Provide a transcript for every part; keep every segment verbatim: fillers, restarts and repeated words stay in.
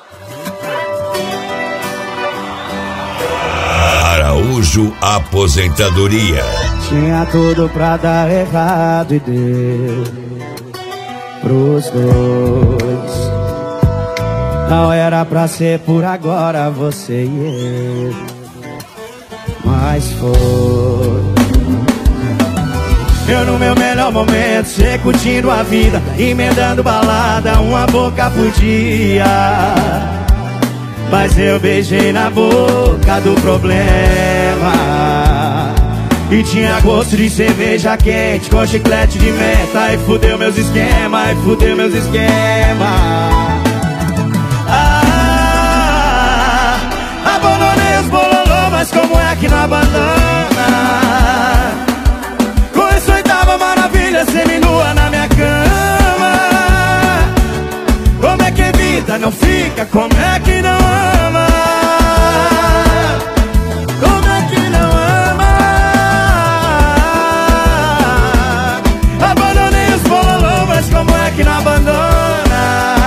Araújo Aposentadoria. Tinha tudo pra dar errado e deu pros dois. Não era pra ser por agora você e eu, mas foi. Eu no meu melhor momento, cê curtindo a vida, emendando balada, uma boca por dia. Mas eu beijei na boca do problema e tinha gosto de cerveja quente com chiclete de menta. E fudeu meus esquemas, e fudeu meus esquemas. Ah, abandonei os bololô, mas como é que não abandona? Com essa oitava maravilha seminua na minha cama. Como é que evita, não fica? Como é que não ama? Como é que não ama? Abandonei os bololô, mas como é que não abandona?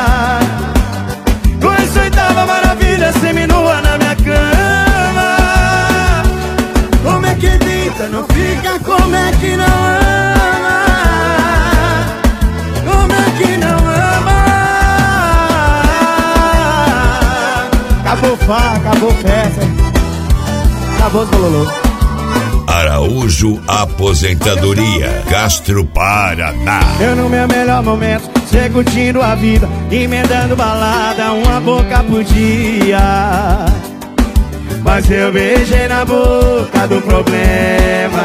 Com essa oitava maravilha seminua na minha cama. Como é que evita, não fica? Como é que não ama? Como é que não ama? Acabou fá, acabou festa, acabou os bololô. Araújo Aposentadoria, Castro, Paraná. Eu no meu melhor momento, cê curtindo a vida, emendando balada, uma boca por dia. Mas eu beijei na boca do problema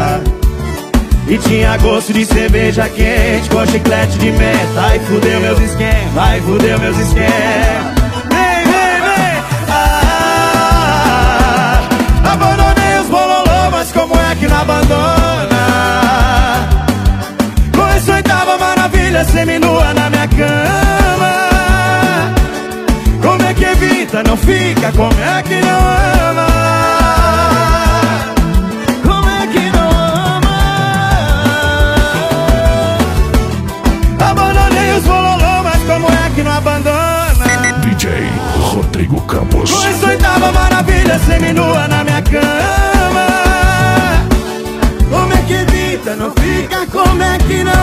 e tinha gosto de cerveja quente com chiclete de menta. Ai, fudeu meus esquemas, ai, fudeu meus esquemas. Vem, vem, vem. Ah, abandonei os bololô, mas como é que não abandona? Com essa oitava maravilha seminua na minha cama. Como é que evita, não fica? Como é que não ama? Como é que não ama? Abandonei os bololô, mas como é que não abandona? D J Rodrigo Campos. Com essa oitava maravilha seminua na minha cama. Como é que evita, não fica? Como é que não